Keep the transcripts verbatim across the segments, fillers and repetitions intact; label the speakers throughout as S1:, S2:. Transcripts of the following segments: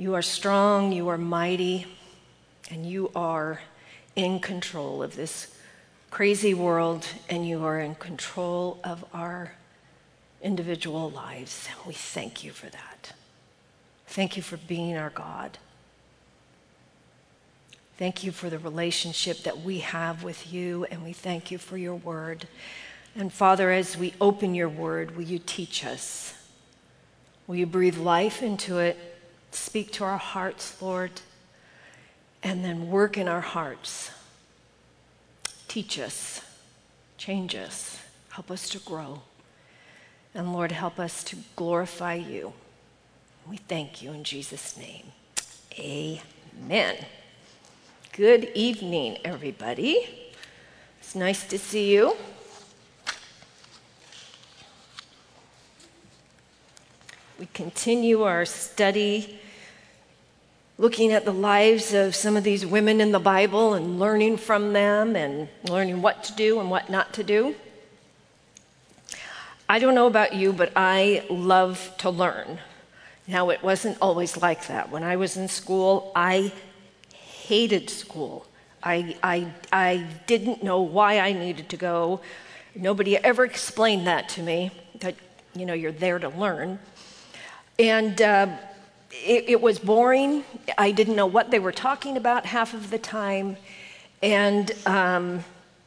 S1: You are strong, you are mighty, and you are in control of this crazy world, and you are in control of our individual lives. We thank you for that. Thank you for being our God. Thank you for the relationship that we have with you, and we thank you for your word. And Father, as we open your word, will you teach us? Will you breathe life into it, speak to our hearts, Lord, and then work in our hearts. Teach us, change us, help us to grow. And Lord, help us to glorify you. We thank you in Jesus' name. Amen. Good evening, everybody. It's nice to see you. We continue our study looking at the lives of some of these women in the Bible and learning from them and learning what to do and what not to do. I don't know about you, but I love to learn. Now, it wasn't always like that. When I was in school, I hated school. I, I, I didn't know why I needed to go. Nobody ever explained that to me, that, you know, you're there to learn. And uh, it, it was boring. I didn't know what they were talking about half of the time. And um,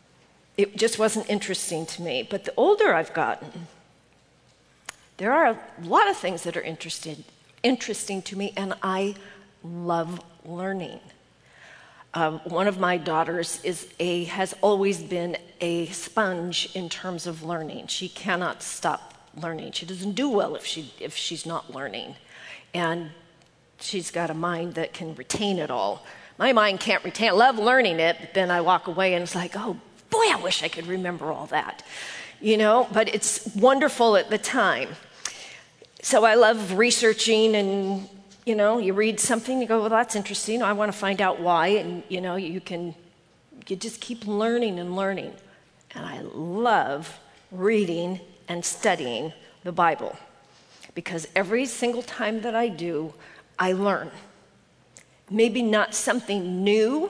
S1: it just wasn't interesting to me. But the older I've gotten, there are a lot of things that are interested, interesting to me, and I love learning. Um, one of my daughters is a has always been a sponge in terms of learning. She cannot stop learning. She doesn't do well if she if she's not learning, and she's got a mind that can retain it all. My mind can't retain. I love learning it, but then I walk away and it's like, oh boy, I wish I could remember all that, you know. But it's wonderful at the time. So I love researching, and you know, you read something, you go, well, that's interesting. I want to find out why, and you know, you can you just keep learning and learning, and I love reading and studying the Bible, because every single time that I do, I learn. Maybe not something new,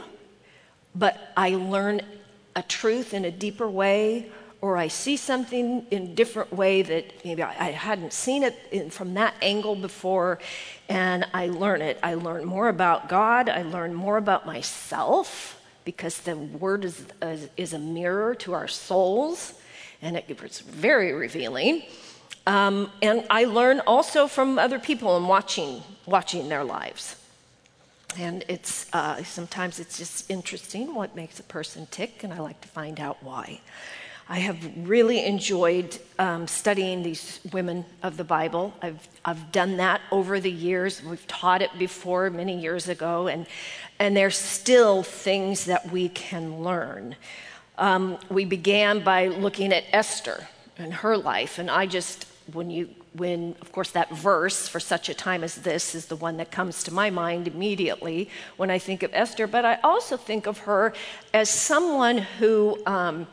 S1: but I learn a truth in a deeper way, or I see something in a different way that maybe I, I hadn't seen it in, from that angle before, and I learn it. I learn more about God. I learn more about myself, because the Word is, is, is a mirror to our souls. And it, it's very revealing. Um, and I learn also from other people and watching watching their lives. And it's uh, sometimes it's just interesting what makes a person tick, and I like to find out why. I have really enjoyed um, studying these women of the Bible. I've I've done that over the years. We've taught it before many years ago, and and there's still things that we can learn. Um, we began by looking at Esther and her life, and I just, when you, when, of course, that verse, for such a time as this, is the one that comes to my mind immediately when I think of Esther, but I also think of her as someone who um,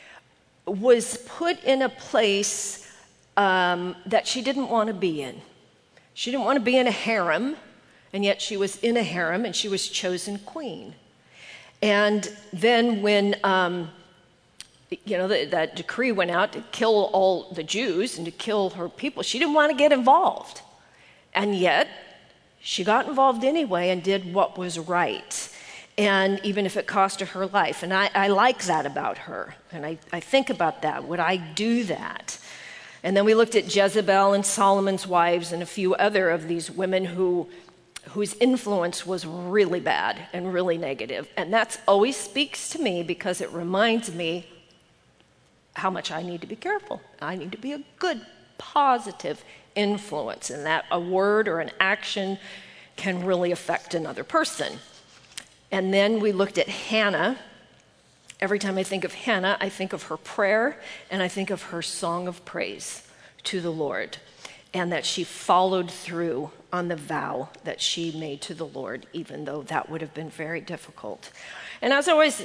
S1: was put in a place um, that she didn't want to be in. She didn't want to be in a harem, and yet she was in a harem, and she was chosen queen. And then when, um, you know, the, that decree went out to kill all the Jews and to kill her people, she didn't want to get involved. And yet, she got involved anyway and did what was right. And even if it cost her her life. And I, I like that about her. And I, I think about that. Would I do that? And then we looked at Jezebel and Solomon's wives and a few other of these women who whose influence was really bad and really negative. And that always speaks to me, because it reminds me how much I need to be careful. I need to be a good, positive influence, and that a word or an action can really affect another person. And then we looked at Hannah. Every time I think of Hannah, I think of her prayer, and I think of her song of praise to the Lord, and that she followed through on the vow that she made to the Lord, even though that would have been very difficult. And as I was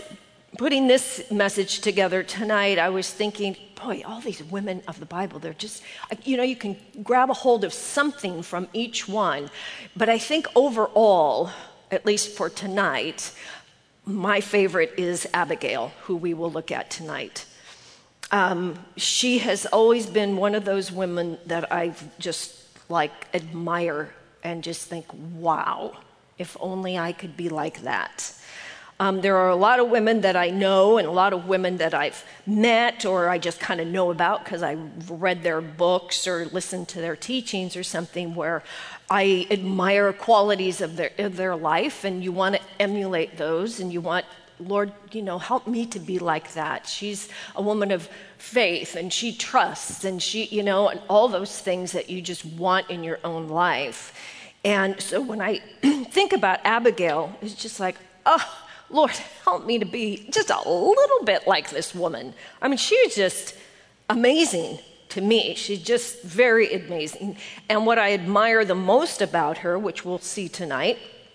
S1: putting this message together tonight, I was thinking, boy, all these women of the Bible, they're just, you know, you can grab a hold of something from each one. But I think overall, at least for tonight, my favorite is Abigail, who we will look at tonight. Um, she has always been one of those women that I just like admire and just think, wow, if only I could be like that. Um, there are a lot of women that I know and a lot of women that I've met or I just kind of know about because I read their books or listened to their teachings or something where I admire qualities of their, of their life, and you want to emulate those, and you want, Lord, you know, help me to be like that. She's a woman of faith, and she trusts, and she, you know, and all those things that you just want in your own life. And so when I think about Abigail, it's just like, oh, Lord, help me to be just a little bit like this woman. I mean, she was just amazing to me. She's just very amazing. And what I admire the most about her, which we'll see tonight,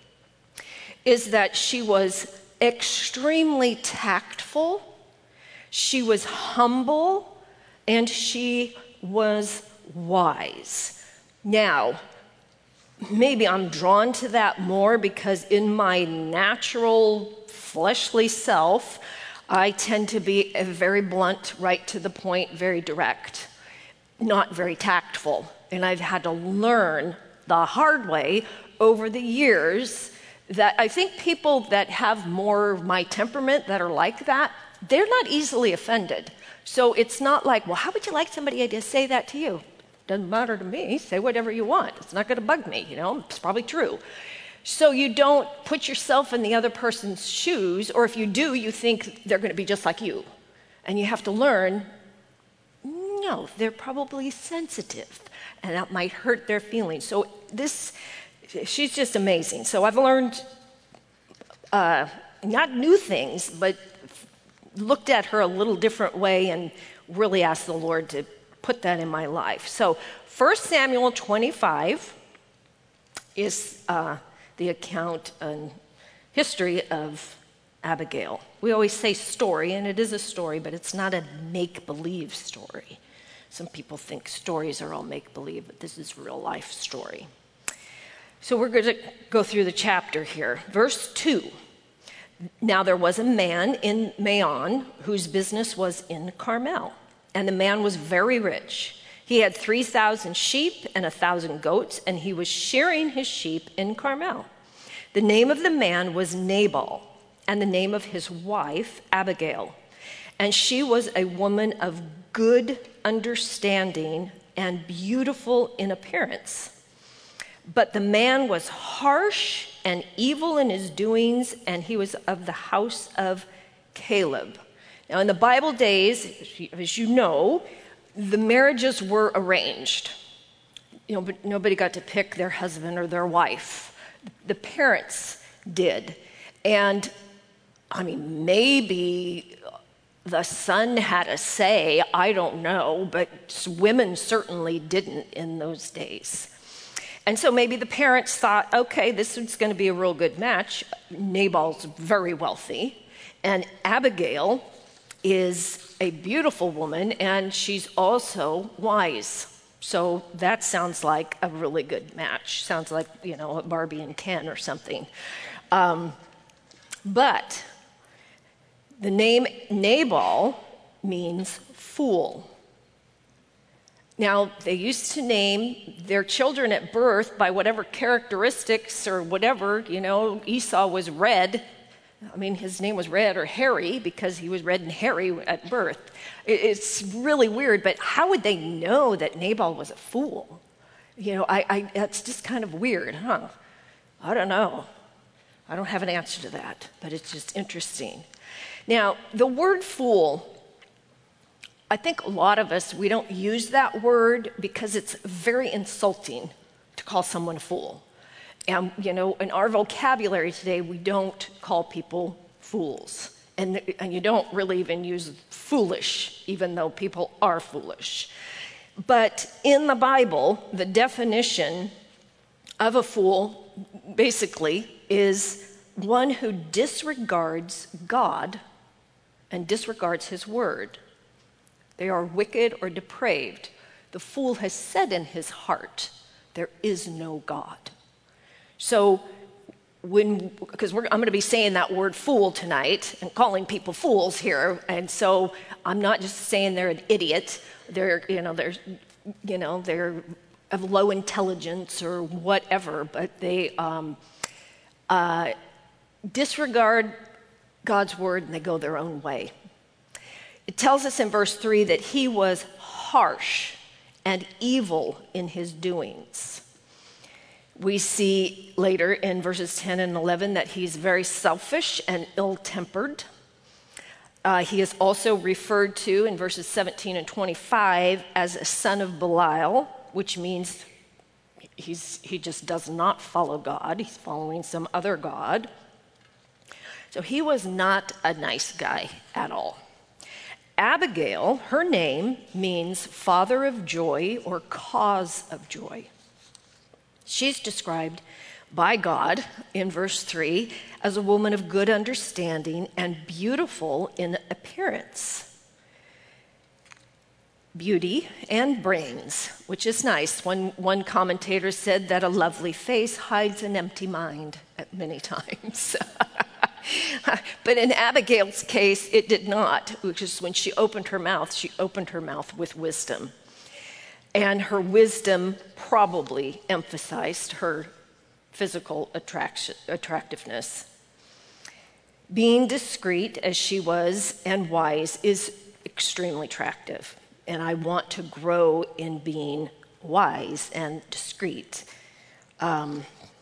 S1: is that she was extremely tactful, she was humble, and she was wise. Now, maybe I'm drawn to that more because in my natural fleshly self, I tend to be a very blunt, right to the point, very direct, not very tactful. And I've had to learn the hard way over the years that I think people that have more of my temperament that are like that, they're not easily offended. So it's not like, well, how would you like somebody to say that to you? Doesn't matter to me. Say whatever you want. It's not going to bug me, you know. It's probably true. So you don't put yourself in the other person's shoes, or if you do, you think they're going to be just like you. And you have to learn, no, they're probably sensitive, and that might hurt their feelings. So this, she's just amazing. So I've learned uh, not new things, but looked at her a little different way and really asked the Lord to put that in my life. So First Samuel twenty-five is uh, the account and history of Abigail. We always say story, and it is a story, but it's not a make-believe story. Some people think stories are all make-believe, but this is a real life story. So we're going to go through the chapter here. Verse two. Now there was a man in Maon whose business was in Carmel. And the man was very rich. He had three thousand sheep and a thousand goats, and he was shearing his sheep in Carmel. The name of the man was Nabal, and the name of his wife Abigail. And she was a woman of good understanding and beautiful in appearance. But the man was harsh and evil in his doings, and he was of the house of Caleb. Now, in the Bible days, as you know, the marriages were arranged. You know, but nobody got to pick their husband or their wife. The parents did. And, I mean, maybe the son had a say, I don't know, but women certainly didn't in those days. And so maybe the parents thought, okay, this is going to be a real good match. Nabal's very wealthy, and Abigail is a beautiful woman, and she's also wise. So that sounds like a really good match. Sounds like, you know, a Barbie and Ken or something. Um, but the name Nabal means fool. Now, they used to name their children at birth by whatever characteristics or whatever, you know, Esau was red. I mean, his name was Red or Hairy because he was red and hairy at birth. It's really weird, but how would they know that Nabal was a fool? You know, I, I, that's just kind of weird, huh? I don't know. I don't have an answer to that, but it's just interesting. Now, the word fool, I think a lot of us, we don't use that word because it's very insulting to call someone a fool. And, you know, in our vocabulary today, we don't call people fools. And, and you don't really even use foolish, even though people are foolish. But in the Bible, the definition of a fool basically is one who disregards God and disregards his word. They are wicked or depraved. The fool has said in his heart, there is no God. So when, because I'm going to be saying that word fool tonight and calling people fools here, and so I'm not just saying they're an idiot. They're, you know, they're, you know, they're of low intelligence or whatever, but they um, uh, disregard God's word and they go their own way. It tells us in verse three that he was harsh and evil in his doings. We see later in verses ten and eleven that he's very selfish and ill-tempered. Uh, he is also referred to in verses seventeen and twenty-five as a son of Belial, which means he's, he just does not follow God. He's following some other god. So he was not a nice guy at all. Abigail, her name means father of joy or cause of joy. She's described by God in verse three as a woman of good understanding and beautiful in appearance. Beauty and brains, which is nice. One, one commentator said that a lovely face hides an empty mind at many times. But in Abigail's case, it did not, which is when she opened her mouth, she opened her mouth with wisdom. And her wisdom probably emphasized her physical attraction, attractiveness. Being discreet as she was and wise is extremely attractive. And I want to grow in being wise and discreet. Um,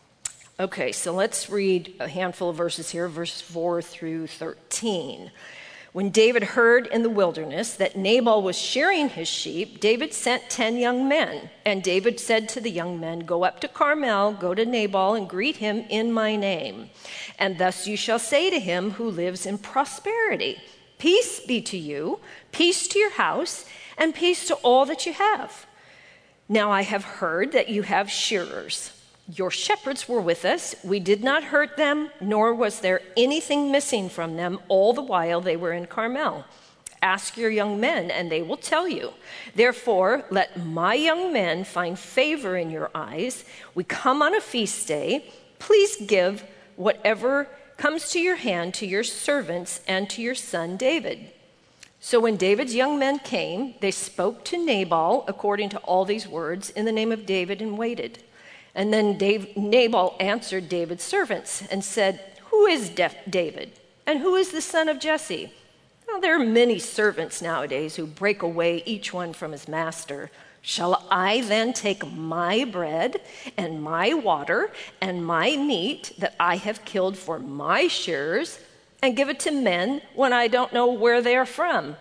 S1: Okay, so let's read a handful of verses here, verses four through thirteen. When David heard in the wilderness that Nabal was shearing his sheep, David sent ten young men. And David said to the young men, go up to Carmel, go to Nabal, and greet him in my name. And thus you shall say to him who lives in prosperity, peace be to you, peace to your house, and peace to all that you have. Now I have heard that you have shearers. Your shepherds were with us. We did not hurt them, nor was there anything missing from them all the while they were in Carmel. Ask your young men, and they will tell you. Therefore, let my young men find favor in your eyes. We come on a feast day. Please give whatever comes to your hand to your servants and to your son David. So when David's young men came, they spoke to Nabal according to all these words in the name of David and waited. And then Dave, Nabal answered David's servants and said, who is De- David? And who is the son of Jesse? Well, there are many servants nowadays who break away each one from his master. Shall I then take my bread and my water and my meat that I have killed for my shearers and give it to men when I don't know where they are from?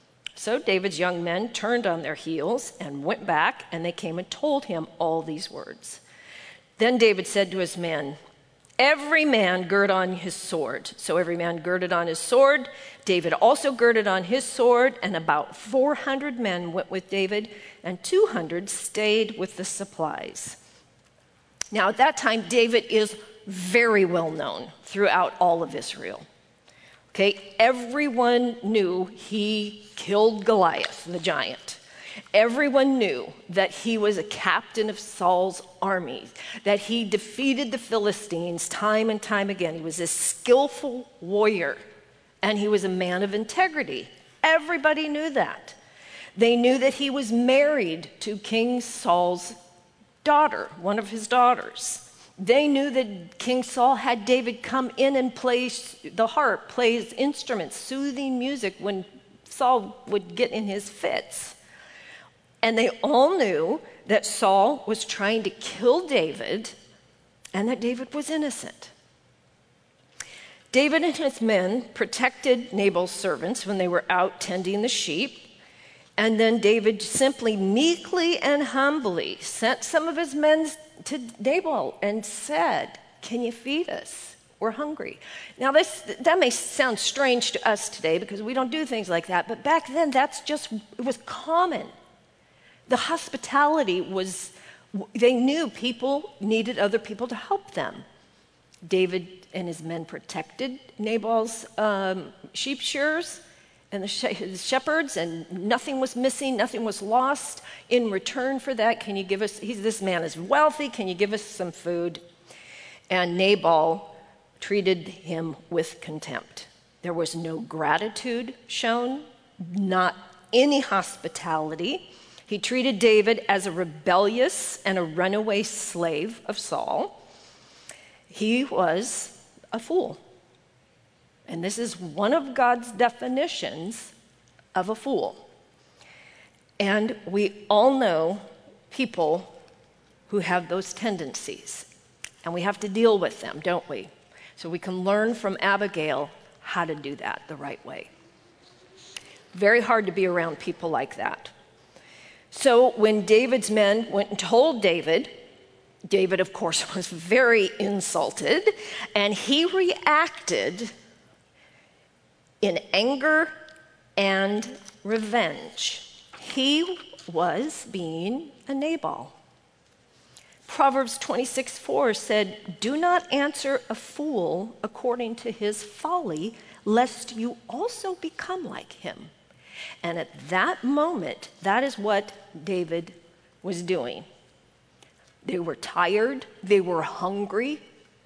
S1: So David's young men turned on their heels and went back, and they came and told him all these words. Then David said to his men, every man gird on his sword. So every man girded on his sword. David also girded on his sword, and about four hundred men went with David, and two hundred stayed with the supplies. Now at that time, David is very well known throughout all of Israel. Okay, everyone knew he killed Goliath, the giant. Everyone knew that he was a captain of Saul's army, that he defeated the Philistines time and time again. He was a skillful warrior, and he was a man of integrity. Everybody knew that. They knew that he was married to King Saul's daughter, one of his daughters. They knew that King Saul had David come in and play the harp, play his instruments, soothing music when Saul would get in his fits. And they all knew that Saul was trying to kill David and that David was innocent. David and his men protected Nabal's servants when they were out tending the sheep. And then David simply, meekly and humbly sent some of his men to Nabal and said, can you feed us? We're hungry. Now, this that may sound strange to us today because we don't do things like that. But back then, that's just, it was common. The hospitality was, they knew people needed other people to help them. David and his men protected Nabal's um, sheep shearers, and the shepherds, and nothing was missing, nothing was lost. In return for that, can you give us, he's, this man is wealthy, can you give us some food? And Nabal treated him with contempt. There was no gratitude shown, not any hospitality. He treated David as a rebellious and a runaway slave of Saul. He was a fool. And this is one of God's definitions of a fool. And we all know people who have those tendencies. And we have to deal with them, don't we? So we can learn from Abigail how to do that the right way. Very hard to be around people like that. So when David's men went and told David, David, of course, was very insulted, and he reacted in anger and revenge. He was being a Nabal. Proverbs twenty-six four said, "Do not answer a fool according to his folly, lest you also become like him." And at that moment, that is what David was doing. They were tired, they were hungry,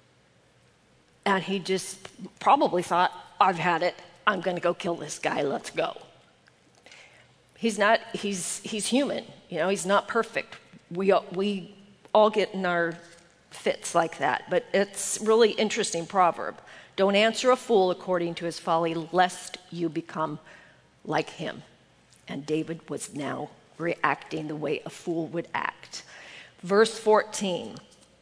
S1: and he just probably thought, I've had it, I'm going to go kill this guy, let's go. He's not, he's, he's human, you know, he's not perfect. We, we all get in our fits like that, but it's really interesting proverb. Don't answer a fool according to his folly, lest you become like him. And David was now reacting the way a fool would act. Verse fourteen.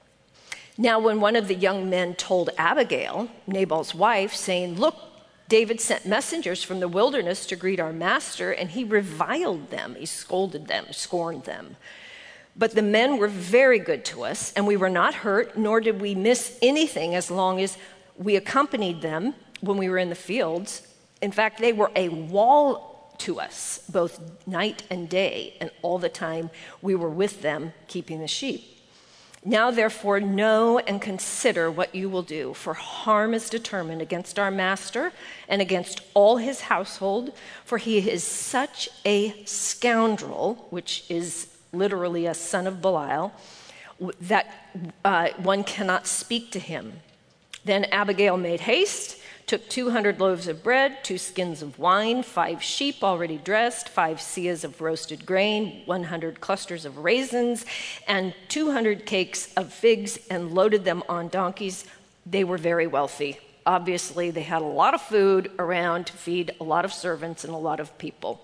S1: Now when one of the young men told Abigail, Nabal's wife, saying, "Look, David sent messengers from the wilderness to greet our master, and he reviled them, he scolded them, scorned them. But the men were very good to us, and we were not hurt, nor did we miss anything as long as we accompanied them when we were in the fields. In fact, they were a wall to us, both night and day, and all the time we were with them keeping the sheep. Now, therefore, know and consider what you will do, for harm is determined against our master and against all his household, for he is such a scoundrel," which is literally a son of Belial, "that uh, one cannot speak to him." Then Abigail made haste, took two hundred loaves of bread, two skins of wine, five sheep already dressed, five seahs of roasted grain, one hundred clusters of raisins, and two hundred cakes of figs, and loaded them on donkeys. They were very wealthy. Obviously, they had a lot of food around to feed a lot of servants and a lot of people.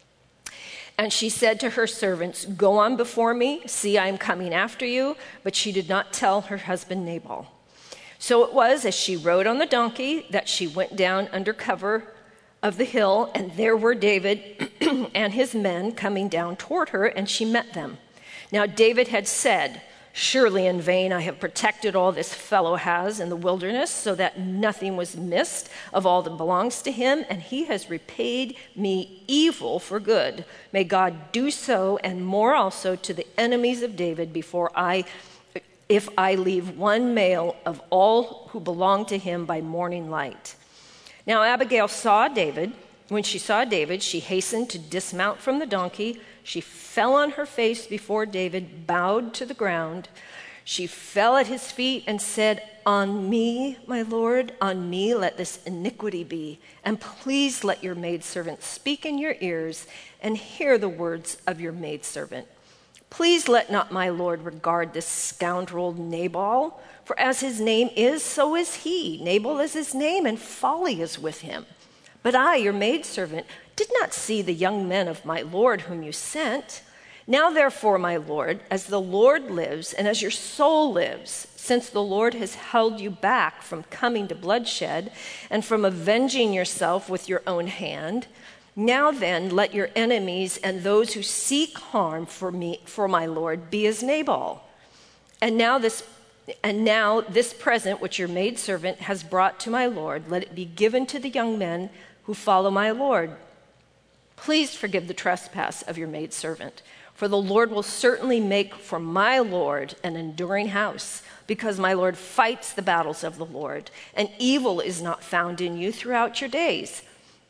S1: And she said to her servants, "Go on before me, see, I am coming after you." But she did not tell her husband Nabal. So it was, as she rode on the donkey, that she went down under cover of the hill, and there were David and his men coming down toward her, and she met them. Now David had said, "Surely in vain I have protected all this fellow has in the wilderness, so that nothing was missed of all that belongs to him, and he has repaid me evil for good. May God do so, and more also, to the enemies of David before I if I leave one male of all who belong to him by morning light." Now Abigail saw David. When she saw David, she hastened to dismount from the donkey. She fell on her face before David, bowed to the ground. She fell at his feet and said, "On me, my lord, on me let this iniquity be. And please let your maidservant speak in your ears and hear the words of your maidservant. Please let not my lord regard this scoundrel Nabal, for as his name is, so is he. Nabal is his name, and folly is with him. But I, your maidservant, did not see the young men of my lord whom you sent. Now therefore, my lord, as the Lord lives, and as your soul lives, since the Lord has held you back from coming to bloodshed, and from avenging yourself with your own hand, now then, let your enemies and those who seek harm for me, for my lord, be as Nabal. And now this, and now this present which your maidservant has brought to my lord, let it be given to the young men who follow my lord. Please forgive the trespass of your maidservant, for the Lord will certainly make for my lord an enduring house, because my lord fights the battles of the Lord, and evil is not found in you throughout your days.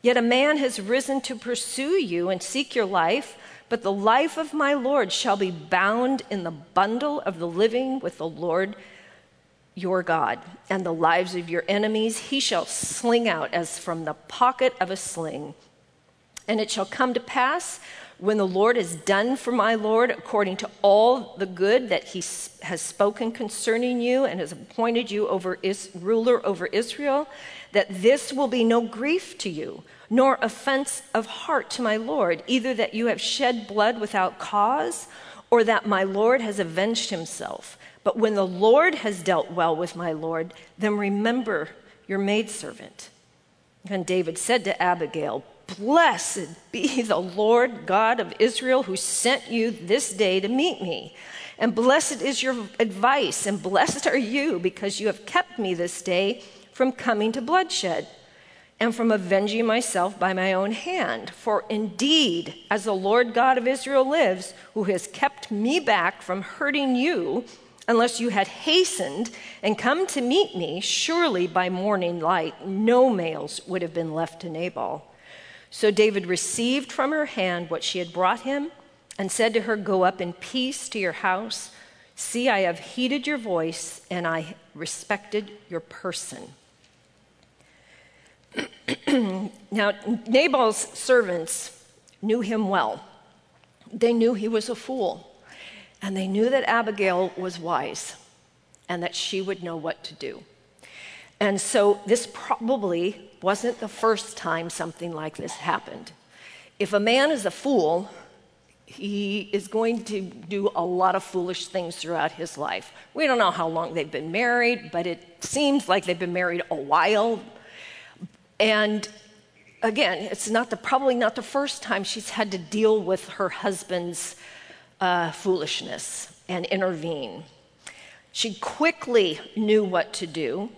S1: Yet a man has risen to pursue you and seek your life, but the life of my Lord shall be bound in the bundle of the living with the Lord your God, and the lives of your enemies he shall sling out as from the pocket of a sling. And it shall come to pass, when the Lord has done for my Lord according to all the good that he has spoken concerning you and has appointed you over is, ruler over Israel, that this will be no grief to you, nor offense of heart to my Lord, either that you have shed blood without cause, or that my Lord has avenged himself. But when the Lord has dealt well with my Lord, then remember your maidservant. And David said to Abigail, Blessed be the Lord God of Israel who sent you this day to meet me. And blessed is your advice, and blessed are you, because you have kept me this day from coming to bloodshed and from avenging myself by my own hand. For indeed, as the Lord God of Israel lives, who has kept me back from hurting you, unless you had hastened and come to meet me, surely by morning light no males would have been left to Nabal. So David received from her hand what she had brought him and said to her, Go up in peace to your house. See, I have heeded your voice and I respected your person. Now, Nabal's servants knew him well. They knew he was a fool, and they knew that Abigail was wise and that she would know what to do. And so this probably wasn't the first time something like this happened. If a man is a fool, he is going to do a lot of foolish things throughout his life. We don't know how long they've been married, but it seems like they've been married a while. And again, it's not the probably not the first time she's had to deal with her husband's uh, foolishness and intervene. She quickly knew what to do.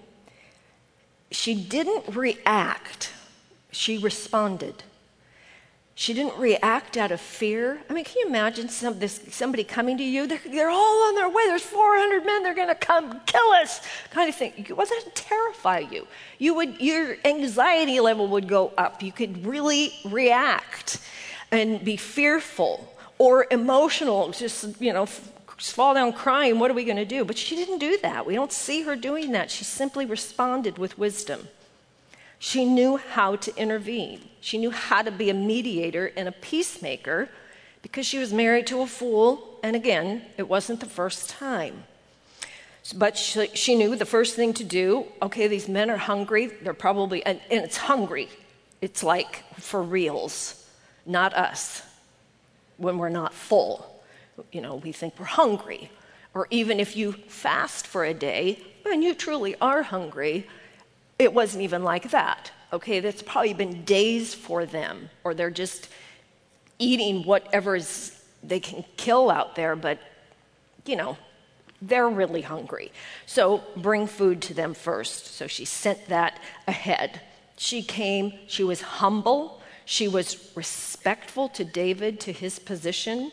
S1: She didn't react. She responded. She didn't react out of fear. I mean, can you imagine some, this, somebody coming to you? They're, they're all on their way. There's four hundred men. They're going to come kill us, kind of thing. Would that terrify you? You would, your anxiety level would go up. You could really react and be fearful or emotional. Just, you know, just fall down crying. What are we going to do? But she didn't do that. We don't see her doing that. She simply responded with wisdom. She knew how to intervene. She knew how to be a mediator and a peacemaker because she was married to a fool. And again, it wasn't the first time. But she, she knew the first thing to do, okay, these men are hungry. They're probably, and, and it's hungry. It's like for reals, not us when we're not full. You know, we think we're hungry. Or even if you fast for a day and you truly are hungry, it wasn't even like that, okay? That's probably been days for them, or they're just eating whatever is they can kill out there, but, you know, they're really hungry. So bring food to them first. So she sent that ahead. She came, she was humble, she was respectful to David, to his position.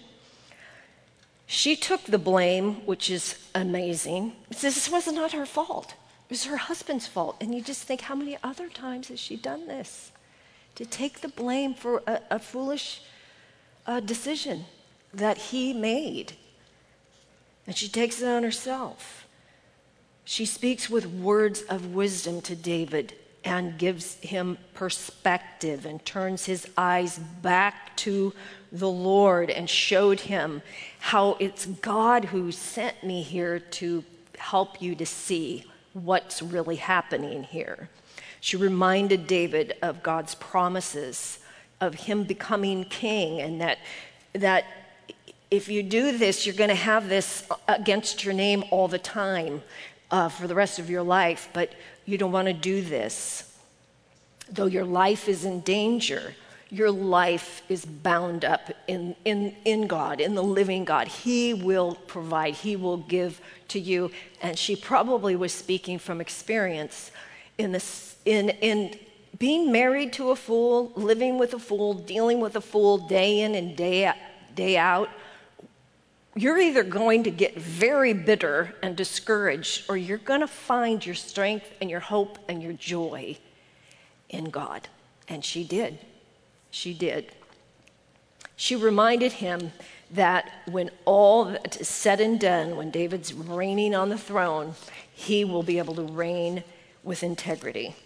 S1: She took the blame, which is amazing. This was not her fault. It was her husband's fault. And you just think, how many other times has she done this? To take the blame for a, a foolish uh, decision that he made. And she takes it on herself. She speaks with words of wisdom to David and gives him perspective and turns his eyes back to the Lord and showed him how it's God who sent me here to help you to see what's really happening here. She reminded David of God's promises, of him becoming king, and that that if you do this, you're going to have this against your name all the time uh, for the rest of your life, but you don't want to do this. Though your life is in danger, your life is bound up in, in, in God, in the living God. He will provide. He will give to you. And she probably was speaking from experience in, this, in, in being married to a fool, living with a fool, dealing with a fool day in and day out, day out. You're either going to get very bitter and discouraged, or you're going to find your strength and your hope and your joy in God. And she did. She did. She reminded him that when all that is said and done, when David's reigning on the throne, he will be able to reign with integrity.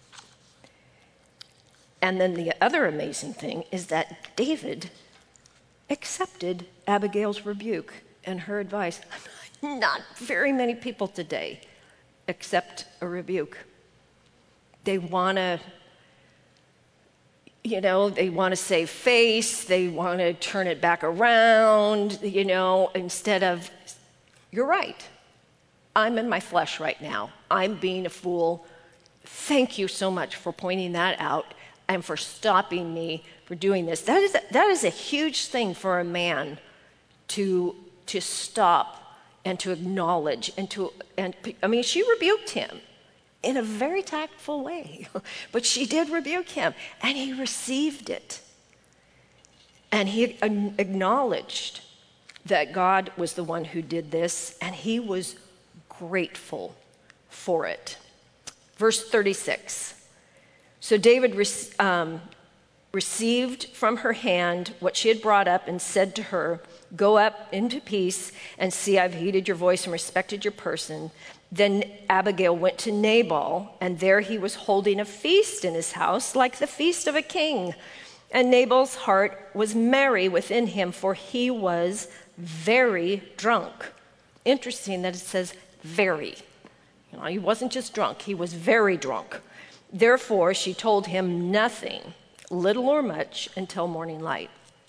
S1: And then the other amazing thing is that David accepted Abigail's rebuke and her advice. Not very many people today accept a rebuke. They want to, you know, they want to save face, they want to turn it back around, you know, instead of, you're right. I'm in my flesh right now. I'm being a fool. Thank you so much for pointing that out and for stopping me for doing this. That is a, that is a huge thing for a man to to stop and to acknowledge and to and I mean, she rebuked him in a very tactful way, but she did rebuke him, and he received it, and he acknowledged that God was the one who did this, and he was grateful for it. Verse thirty-six. So David um, received from her hand what she had brought up and said to her, "Go up into peace, and see, I've heeded your voice and respected your person." Then Abigail went to Nabal, and there he was holding a feast in his house, like the feast of a king. And Nabal's heart was merry within him, for he was very drunk. Interesting that it says very. You know, he wasn't just drunk, he was very drunk. Therefore, she told him nothing, little or much, until morning light.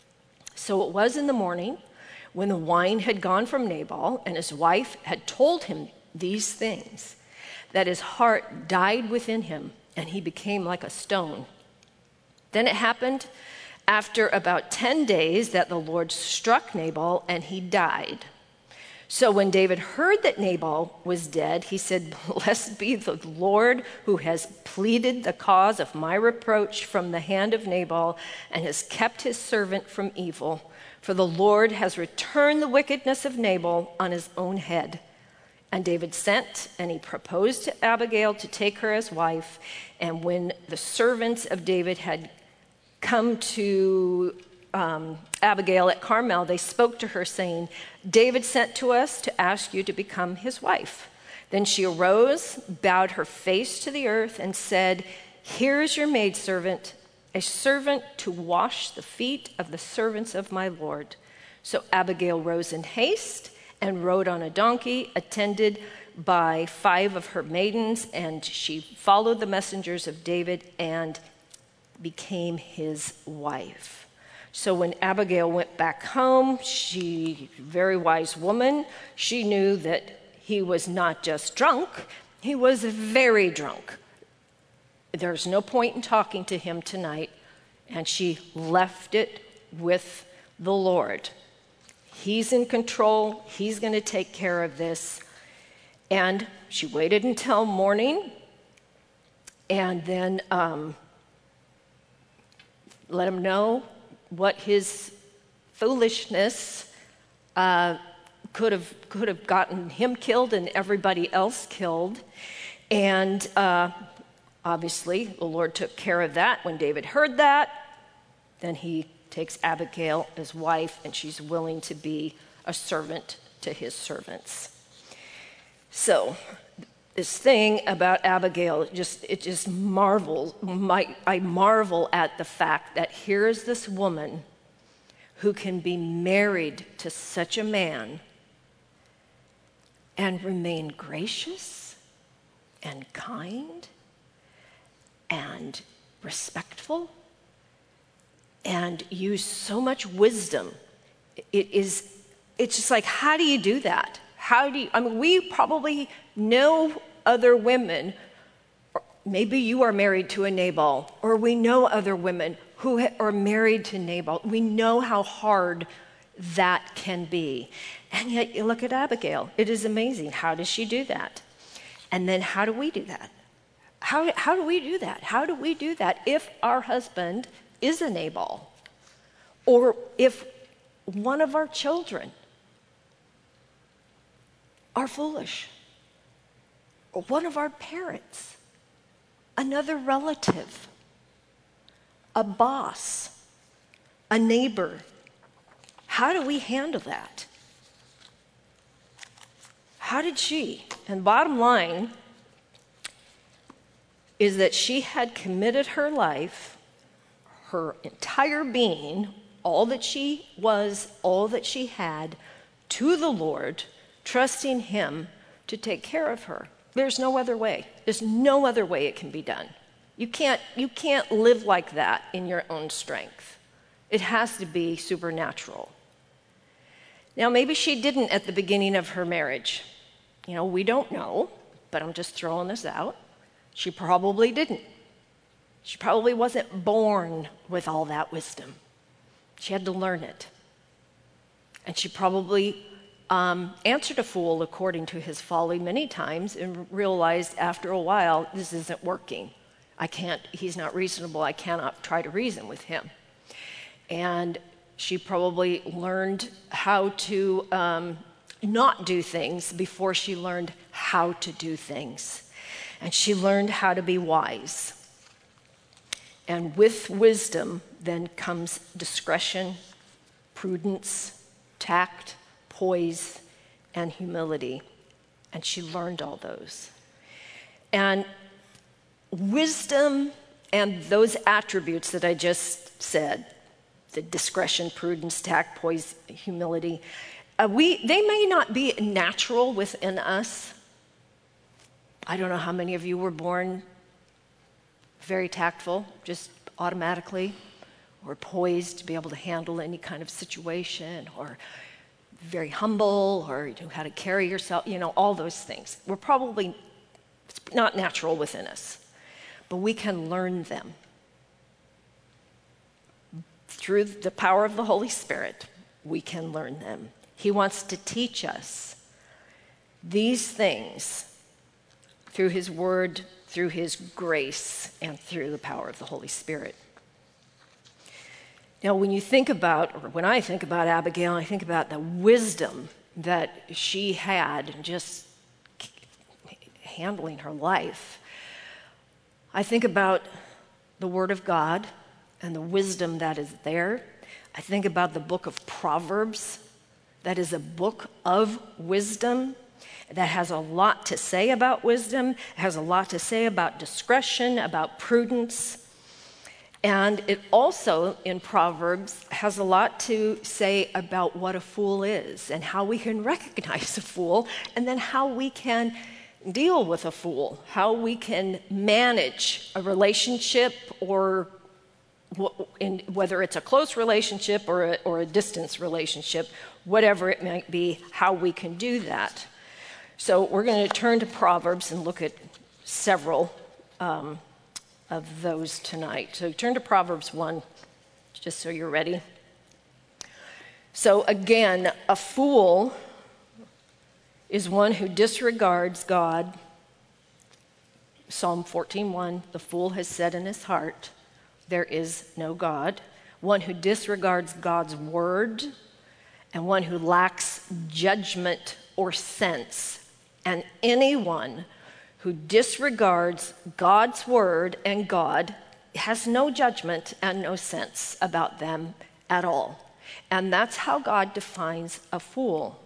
S1: So it was in the morning, when the wine had gone from Nabal, and his wife had told him these things, that his heart died within him, and he became like a stone. Then it happened after about ten days that the Lord struck Nabal, and he died. So when David heard that Nabal was dead, he said, "Blessed be the Lord who has pleaded the cause of my reproach from the hand of Nabal and has kept his servant from evil. For the Lord has returned the wickedness of Nabal on his own head." And David sent, and he proposed to Abigail to take her as wife. And when the servants of David had come to um, Abigail at Carmel, they spoke to her, saying, "David sent to us to ask you to become his wife." Then she arose, bowed her face to the earth, and said, "Here is your maidservant, a servant to wash the feet of the servants of my Lord." So Abigail rose in haste and rode on a donkey, attended by five of her maidens, and she followed the messengers of David and became his wife. So when Abigail went back home, she, very wise woman, she knew that he was not just drunk, he was very drunk. There's no point in talking to him tonight, and she left it with the Lord. He's in control. He's going to take care of this. And she waited until morning and then um, let him know what his foolishness uh, could have could have gotten him killed and everybody else killed. And uh, obviously, the Lord took care of that. When David heard that, then he takes Abigail as wife, and she's willing to be a servant to his servants. So this thing about Abigail, just it just marvels. My, I marvel at the fact that here is this woman who can be married to such a man and remain gracious and kind and respectful and use so much wisdom. It is, it's just like, how do you do that? How do you, I mean, we probably know other women, or maybe you are married to a Nabal, or we know other women who are married to Nabal. We know how hard that can be. And yet you look at Abigail, it is amazing. How does she do that? And then how do we do that? How, how do we do that? How do we do that if our husband is a Nabal, or if one of our children are foolish, or one of our parents, another relative? a boss, a neighbor. How do we handle that? How did she? And bottom line is that she had committed her life, her entire being, all that she was, all that she had, to the Lord, trusting him to take care of her. There's no other way. There's no other way it can be done. You can't, you can't live like that in your own strength. It has to be supernatural. Now, maybe she didn't at the beginning of her marriage. You know, we don't know, but I'm just throwing this out. She probably didn't. She probably wasn't born with all that wisdom. She had to learn it. And she probably um, answered a fool according to his folly many times and realized after a while, this isn't working. I can't, he's not reasonable. I cannot try to reason with him. And she probably learned how to um, not do things before she learned how to do things. And she learned how to be wise. And with wisdom then comes discretion, prudence, tact, poise, and humility. And she learned all those. And wisdom and those attributes that I just said, the discretion, prudence, tact, poise, humility, uh, we they may not be natural within us. I don't know how many of you were born very tactful, just automatically, or poised to be able to handle any kind of situation, or very humble, or you know how to carry yourself, you know, all those things. We're probably it's not natural within us, but we can learn them through the power of the Holy Spirit. We can learn them. He wants to teach us these things through his word, through his grace, and through the power of the Holy Spirit. Now, when you think about, or when I think about Abigail, I think about the wisdom that she had in just handling her life. I think about the Word of God and the wisdom that is there. I think about the book of Proverbs. That is a book of wisdom that has a lot to say about wisdom, it has a lot to say about discretion, about prudence. And it also, in Proverbs, has a lot to say about what a fool is and how we can recognize a fool, and then how we can deal with a fool, how we can manage a relationship, or in, whether it's a close relationship or a, or a distance relationship, whatever it might be, how we can do that. So we're going to turn to Proverbs and look at several um, of those tonight. So turn to Proverbs one, just so you're ready. So again, a fool is one who disregards God. Psalm fourteen one, the fool has said in his heart, there is no God. One who disregards God's word, and one who lacks judgment or sense. And anyone who disregards God's word and God has no judgment and no sense about them at all. And that's how God defines a fool.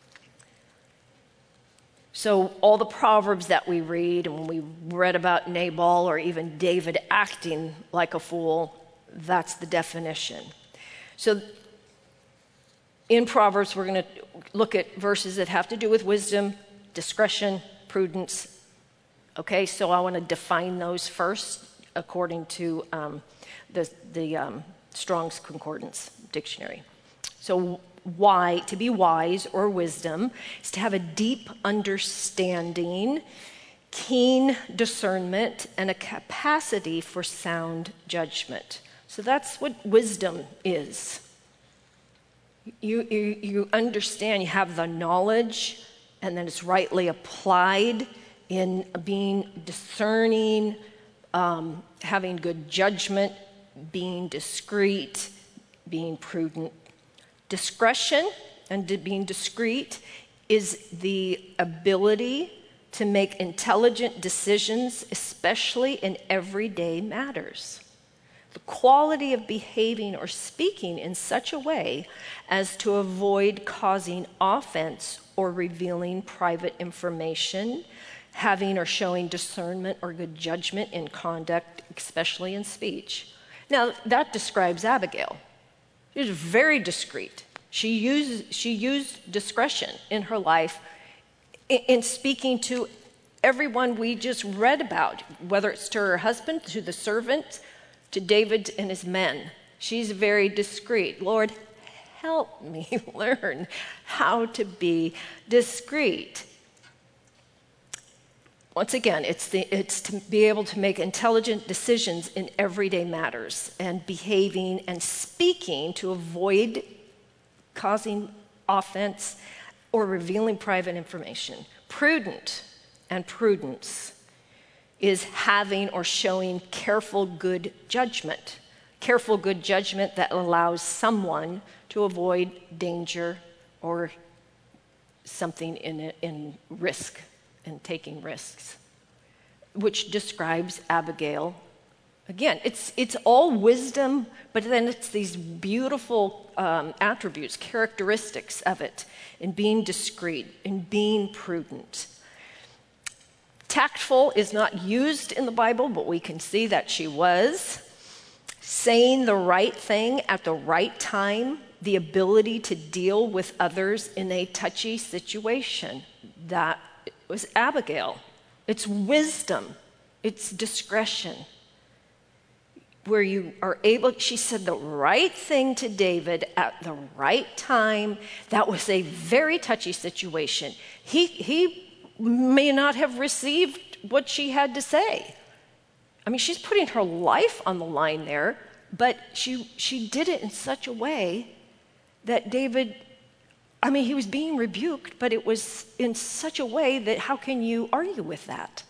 S1: So all the Proverbs that we read, and when we read about Nabal or even David acting like a fool, that's the definition. So in Proverbs, we're going to look at verses that have to do with wisdom, discretion, prudence. Okay, so I want to define those first according to um, the, the um, Strong's Concordance Dictionary. So why, to be wise or wisdom, is to have a deep understanding, keen discernment, and a capacity for sound judgment. So that's what wisdom is. You, you, you understand, you have the knowledge, and then it's rightly applied in being discerning, um, having good judgment, being discreet, being prudent. Discretion and being discreet is the ability to make intelligent decisions, especially in everyday matters. the quality of behaving or speaking in such a way as to avoid causing offense or revealing private information, having or showing discernment or good judgment in conduct, especially in speech. Now, that describes Abigail. She was very discreet. She used, she used discretion in her life in, in speaking to everyone we just read about, whether it's to her husband, to the servant, to David and his men. She's very discreet. Lord, help me learn how to be discreet. Once again, it's, the, it's to be able to make intelligent decisions in everyday matters and behaving and speaking to avoid causing offense or revealing private information. Prudent and prudence is having or showing careful good judgment. Careful good judgment that allows someone to avoid danger or something in, in risk and taking risks, which describes Abigail. Again, it's, it's all wisdom, but then it's these beautiful um, attributes, characteristics of it, in being discreet, in being prudent. Tactful is not used in the Bible, but we can see that she was. Saying the right thing at the right time, the ability to deal with others in a touchy situation. That was Abigail. It's wisdom. It's discretion. Where you are able, she said the right thing to David at the right time. That was a very touchy situation. He, he may not have received what she had to say. I mean, she's putting her life on the line there, but she she did it in such a way that David, I mean, he was being rebuked, but it was in such a way that how can you argue with that?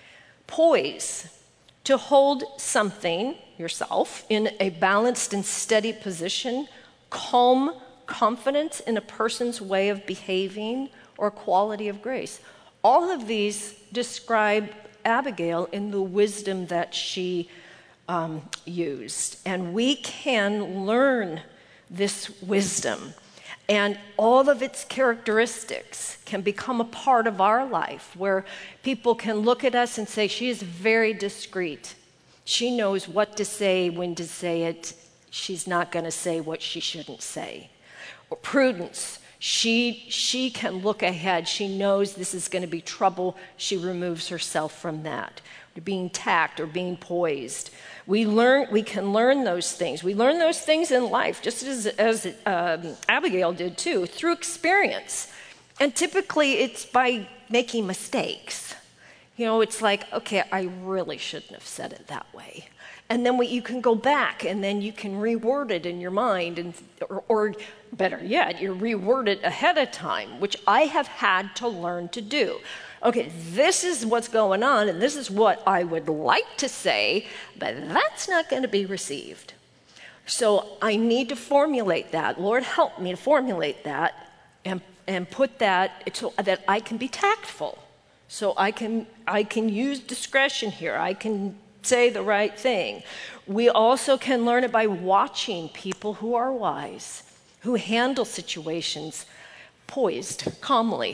S1: Poise, to hold something, yourself, in a balanced and steady position, calm confidence in a person's way of behaving or quality of grace. All of these describe Abigail in the wisdom that she um, used. And we can learn this wisdom. And all of its characteristics can become a part of our life, where people can look at us and say, she is very discreet. She knows what to say, when to say it. She's not going to say what she shouldn't say. Or prudence. She, she can look ahead. She knows this is going to be trouble. She removes herself from that. Being tact or being poised. We learn. We can learn those things. We learn those things in life, just as, as um, Abigail did too, through experience. And typically it's by making mistakes. You know, it's like, okay, I really shouldn't have said it that way. And then we, you can go back and then you can reword it in your mind, and or, or better yet, you reword it ahead of time, which I have had to learn to do. Okay, this is what's going on, and this is what I would like to say, but that's not going to be received. So I need to formulate that. Lord, help me to formulate that and, and put that so that I can be tactful. So I can, I can use discretion here. I can say the right thing. We also can learn it by watching people who are wise, who handle situations poised, calmly,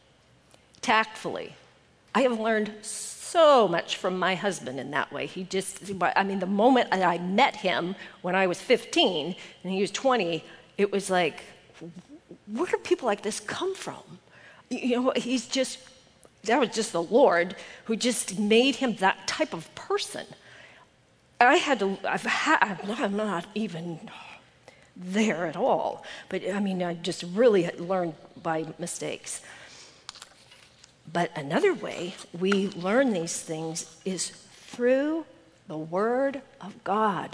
S1: tactfully. I have learned so much from my husband in that way. He just, I mean, the moment I met him when I was fifteen and he was twenty, it was like, where do people like this come from? You know, he's just, that was just the Lord who just made him that type of person. I had to, I've had, I'm not even there at all, but I mean, I just really learned by mistakes. But another way we learn these things is through the Word of God.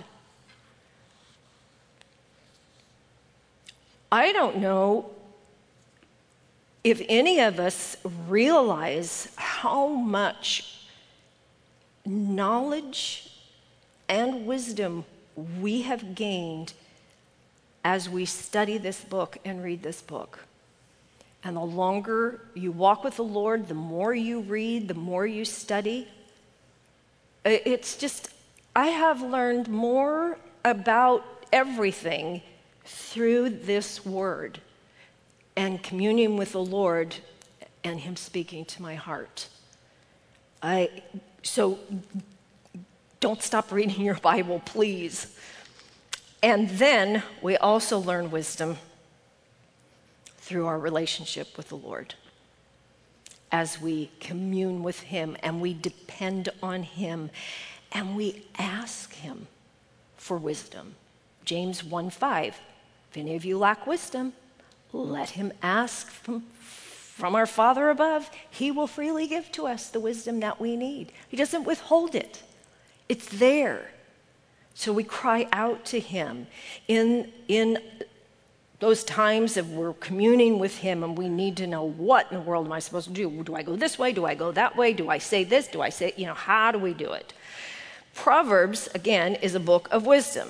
S1: I don't know if any of us realize how much knowledge and wisdom we have gained as we study this book and read this book. And the longer you walk with the Lord, the more you read, the more you study. It's just, I have learned more about everything through this word and communion with the Lord and him speaking to my heart. I so don't stop reading your Bible, please. And then we also learn wisdom through our relationship with the Lord, as we commune with him and we depend on him and we ask him for wisdom. James one five, if any of you lack wisdom, let him ask from, from our Father above. He will freely give to us the wisdom that we need. He doesn't withhold it. It's there. So we cry out to him in, in those times that we're communing with him and we need to know, what in the world am I supposed to do? Do I go this way? Do I go that way? Do I say this? Do I say, you know, how do we do it? Proverbs, again, is a book of wisdom.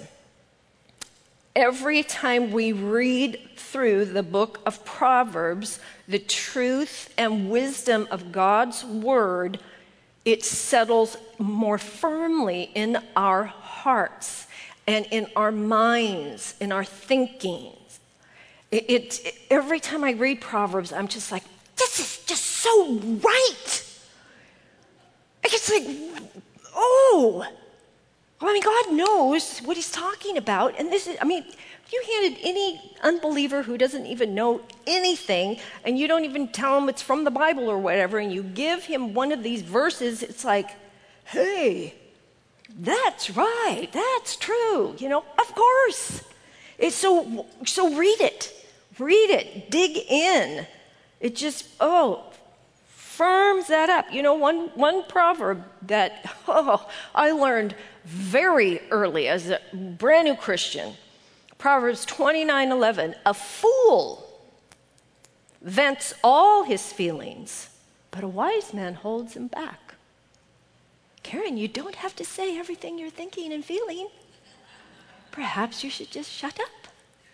S1: Every time we read through the book of Proverbs, the truth and wisdom of God's word, it settles more firmly in our hearts and in our minds, in our thinking. It, it, it, every time I read Proverbs, I'm just like, this is just so right. It's like, oh, I mean, God knows what he's talking about. And this is, I mean, if you handed any unbeliever who doesn't even know anything, and you don't even tell him it's from the Bible or whatever, and you give him one of these verses, it's like, hey, that's right, that's true, you know, of course. It's so, so read it, read it, dig in. It just, oh, firms that up. You know, one, one proverb that, oh, I learned very early as a brand new Christian, Proverbs twenty-nine eleven, a fool vents all his feelings, but a wise man holds him back. Karen, you don't have to say everything you're thinking and feeling. Perhaps you should just shut up.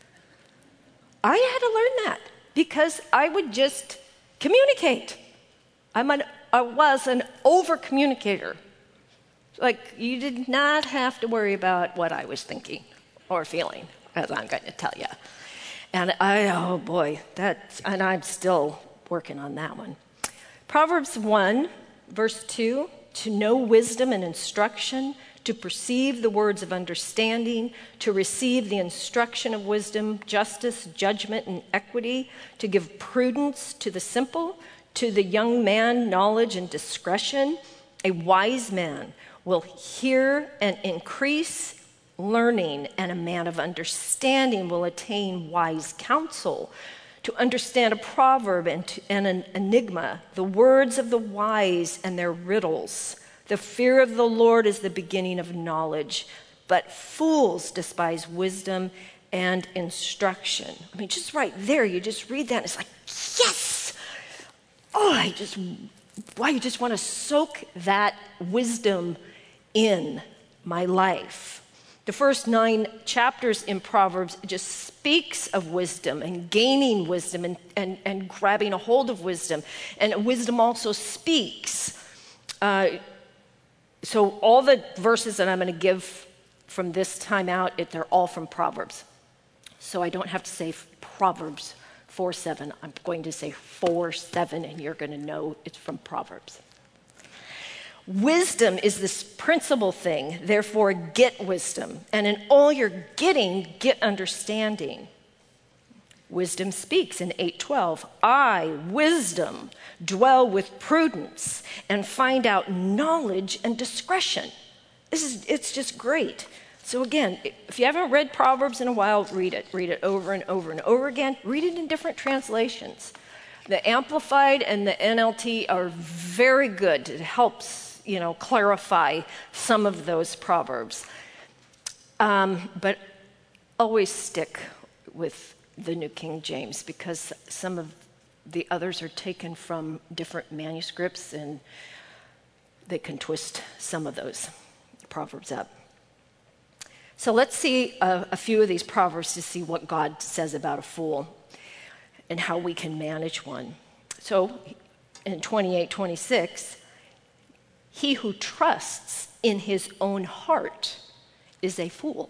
S1: I had to learn that because I would just communicate. I'm an, I was an over-communicator. Like, you did not have to worry about what I was thinking or feeling, as I'm going to tell you. And I, oh boy, that's, and I'm still working on that one. Proverbs one, verse two, to know wisdom and instruction, to perceive the words of understanding, to receive the instruction of wisdom, justice, judgment, and equity, to give prudence to the simple, to the young man knowledge and discretion. A wise man will hear and increase learning, and a man of understanding will attain wise counsel. To understand a proverb and, to, and an enigma, the words of the wise and their riddles. The fear of the Lord is the beginning of knowledge, but fools despise wisdom and instruction. I mean, just right there, you just read that, and it's like, yes! Oh, I just, why, you just want to soak that wisdom in my life. The first nine chapters in Proverbs just speaks of wisdom and gaining wisdom and, and, and grabbing a hold of wisdom. And wisdom also speaks. Uh, so all the verses that I'm going to give from this time out, it, they're all from Proverbs. So I don't have to say Proverbs four seven. I'm going to say four seven, and you're going to know it's from Proverbs. Wisdom is this principal thing, therefore get wisdom. And in all you're getting, get understanding. Wisdom speaks in eight twelve. I, wisdom, dwell with prudence and find out knowledge and discretion. This is, it's just great. So again, if you haven't read Proverbs in a while, read it. Read it over and over and over again. Read it in different translations. The Amplified and the N L T are very good. It helps, you know, clarify some of those proverbs. Um, but always stick with the New King James because some of the others are taken from different manuscripts and they can twist some of those proverbs up. So let's see a, a few of these proverbs to see what God says about a fool and how we can manage one. So in twenty-eight twenty-six, He who trusts in his own heart is a fool.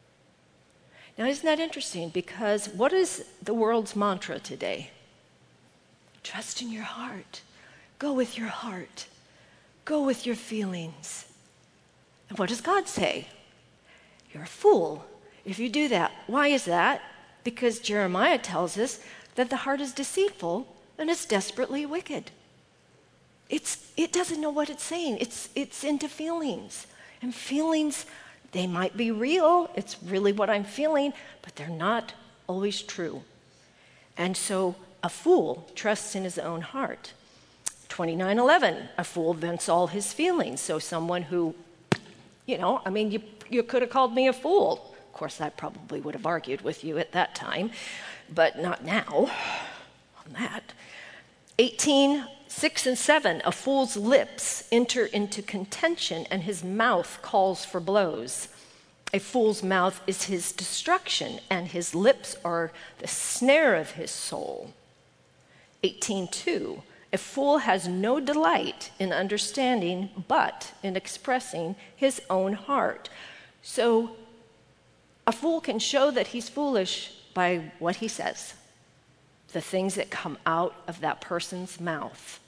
S1: Now, isn't that interesting? Because what is the world's mantra today? Trust in your heart. Go with your heart. Go with your feelings. And what does God say? You're a fool if you do that. Why is that? Because Jeremiah tells us that the heart is deceitful and it's desperately wicked. It's, it doesn't know what it's saying. It's, it's into feelings. And feelings, they might be real. It's really what I'm feeling, but they're not always true. And so a fool trusts in his own heart. twenty-nine eleven, a fool vents all his feelings. So someone who, you know, I mean, you, you could have called me a fool. Of course, I probably would have argued with you at that time, but not now on that. eighteen, six and seven, a fool's lips enter into contention and his mouth calls for blows. A fool's mouth is his destruction and his lips are the snare of his soul. eighteen two, a fool has no delight in understanding but in expressing his own heart. So a fool can show that he's foolish by what he says, the things that come out of that person's mouth.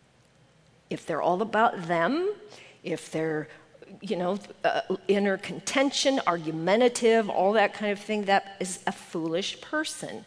S1: If they're all about them, if they're, you know, uh, inner contention, argumentative, all that kind of thing, that is a foolish person.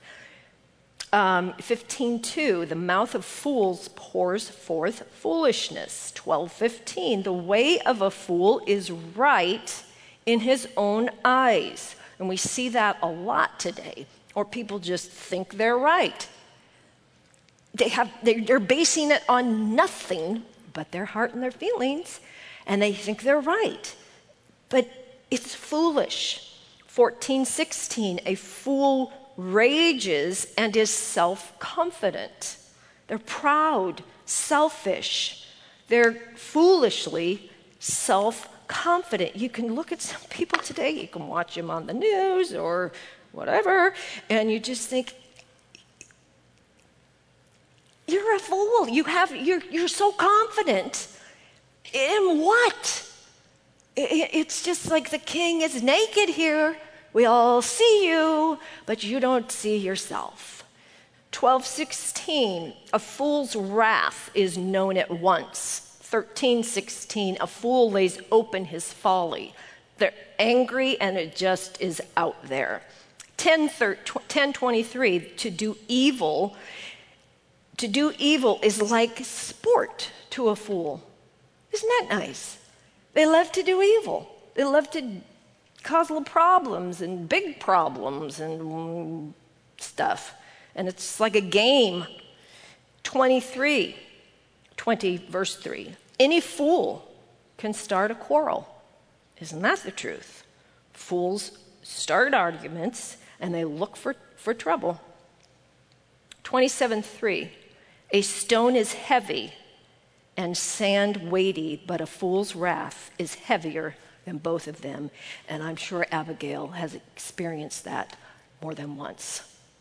S1: Um, fifteen two, the mouth of fools pours forth foolishness. twelve fifteen, the way of a fool is right in his own eyes. And we see that a lot today. Or people just think they're right. They have, they're basing it on nothing but their heart and their feelings, and they think they're right. But it's foolish. fourteen sixteen, a fool rages and is self-confident. They're proud, selfish. They're foolishly self-confident. You can look at some people today, you can watch them on the news or whatever, and you just think, you're a fool. You have, you're, you're so confident. In what? It's just like the king is naked here. We all see you, but you don't see yourself. twelve sixteen, a fool's wrath is known at once. thirteen sixteen, a fool lays open his folly. They're angry and it just is out there. ten twenty-three, to do evil To do evil is like sport to a fool. Isn't that nice? They love to do evil. They love to cause little problems and big problems and stuff. And it's like a game. twenty-three, twenty, verse three. Any fool can start a quarrel. Isn't that the truth? Fools start arguments and they look for, for trouble. twenty-seven three. A stone is heavy and sand weighty, but a fool's wrath is heavier than both of them. And I'm sure Abigail has experienced that more than once.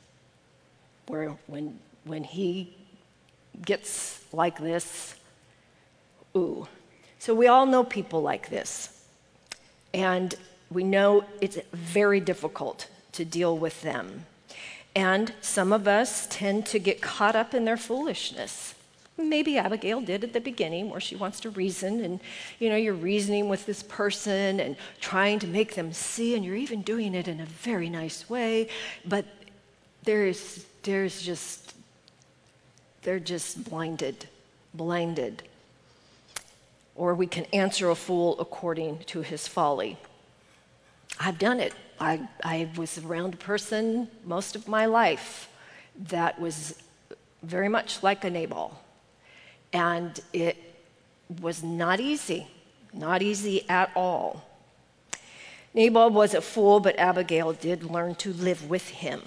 S1: Where when when he gets like this, ooh. So we all know people like this. And we know it's very difficult to deal with them. And some of us tend to get caught up in their foolishness. Maybe Abigail did at the beginning, where she wants to reason, and you know, you're reasoning with this person and trying to make them see, and you're even doing it in a very nice way, but there's there's just they're just blinded, blinded. Or we can answer a fool according to his folly. I've done it. I, I was around a person most of my life that was very much like a Nabal. And it was not easy, not easy at all. Nabal was a fool, but Abigail did learn to live with him.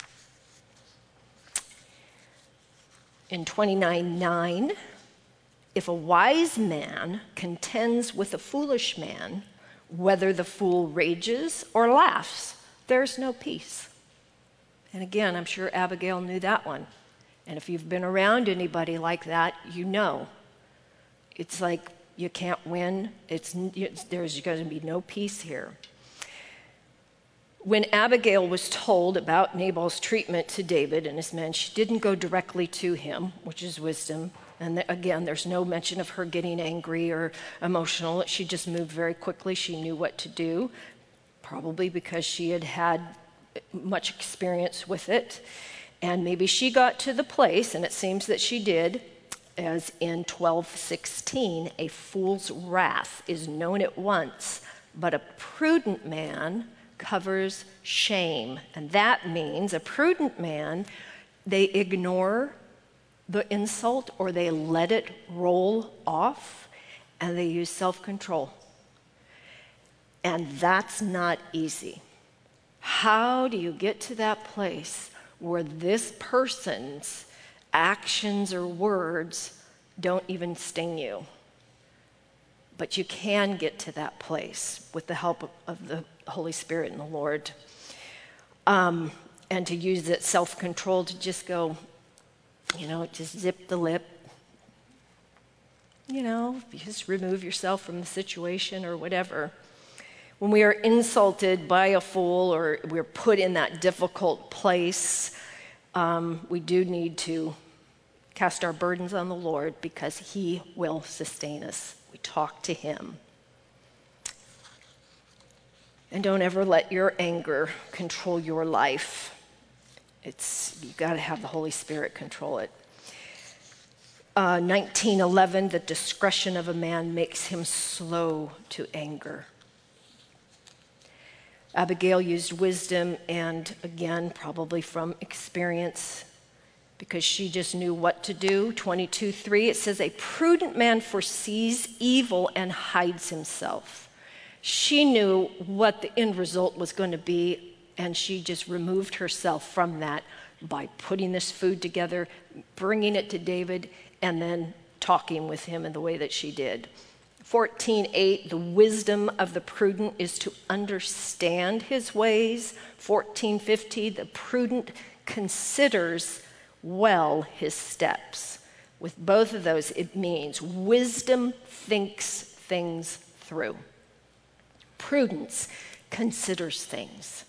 S1: In twenty-nine nine, if a wise man contends with a foolish man, whether the fool rages or laughs, there's no peace. And again, I'm sure Abigail knew that one. And if you've been around anybody like that, you know. It's like You can't win. It's, it's, there's going to be no peace here. When Abigail was told about Nabal's treatment to David and his men, she didn't go directly to him, which is wisdom. And again, there's no mention of her getting angry or emotional. She just moved very quickly. She knew what to do, probably because she had had much experience with it. And maybe she got to the place, and it seems that she did, as in twelve sixteen, a fool's wrath is known at once, but a prudent man covers shame. And that means a prudent man, they ignore the insult or they let it roll off, and they use self-control. And that's not easy. How do you get to that place where this person's actions or words don't even sting you? But you can get to that place with the help of, of the Holy Spirit and the Lord. Um, and to use that self-control to just go, you know, just zip the lip. You know, just remove yourself from the situation or whatever. When we are insulted by a fool or we're put in that difficult place, um, we do need to cast our burdens on the Lord because he will sustain us. We talk to him. And don't ever let your anger control your life. It's, you've got to have the Holy Spirit control it. Uh, nineteen eleven, the discretion of a man makes him slow to anger. Abigail used wisdom and, again, probably from experience, because she just knew what to do. twenty-two three, it says, a prudent man foresees evil and hides himself. She knew what the end result was going to be, and she just removed herself from that by putting this food together, bringing it to David, and then talking with him in the way that she did. fourteen eight, the wisdom of the prudent is to understand his ways. fourteen fifty, the prudent considers well his steps. With both of those, it means wisdom thinks things through. Prudence considers things.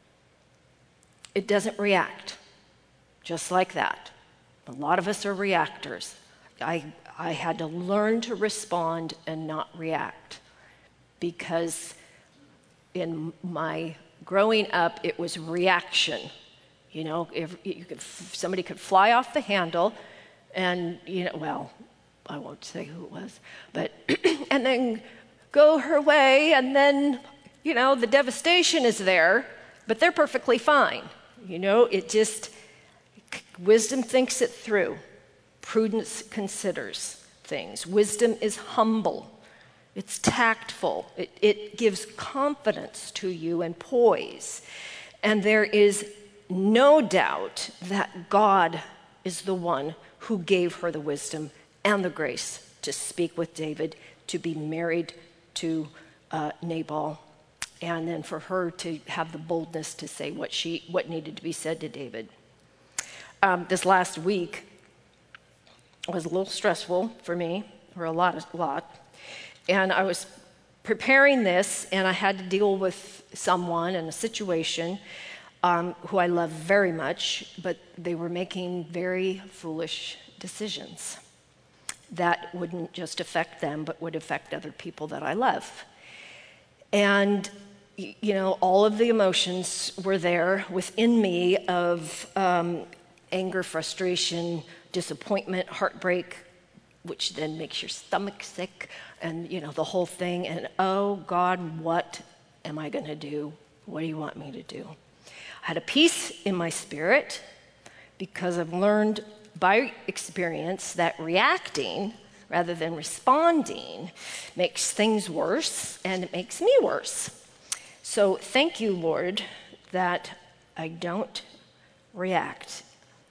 S1: It doesn't react, just like that. A lot of us are reactors. I, I had to learn to respond and not react, because in my growing up, it was reaction. You know, if you could, somebody could fly off the handle and, you know, well, I won't say who it was, but, and then go her way, and then, you know, the devastation is there, but they're perfectly fine. You know, it just, wisdom thinks it through. Prudence considers things. Wisdom is humble. It's tactful. It, it gives confidence to you and poise. And there is no doubt that God is the one who gave her the wisdom and the grace to speak with David, to be married to uh, Nabal, and then for her to have the boldness to say what she what needed to be said to David. Um, this last week was a little stressful for me, or a lot, a lot, and I was preparing this, and I had to deal with someone and a situation um, who I love very much, but they were making very foolish decisions that wouldn't just affect them, but would affect other people that I love. And, you know, all of the emotions were there within me of um, anger, frustration, disappointment, heartbreak, which then makes your stomach sick, and, you know, the whole thing. And, oh, God, what am I going to do? What do you want me to do? I had a peace in my spirit because I've learned by experience that reacting rather than responding makes things worse, and it makes me worse. So thank you, Lord, that I don't react.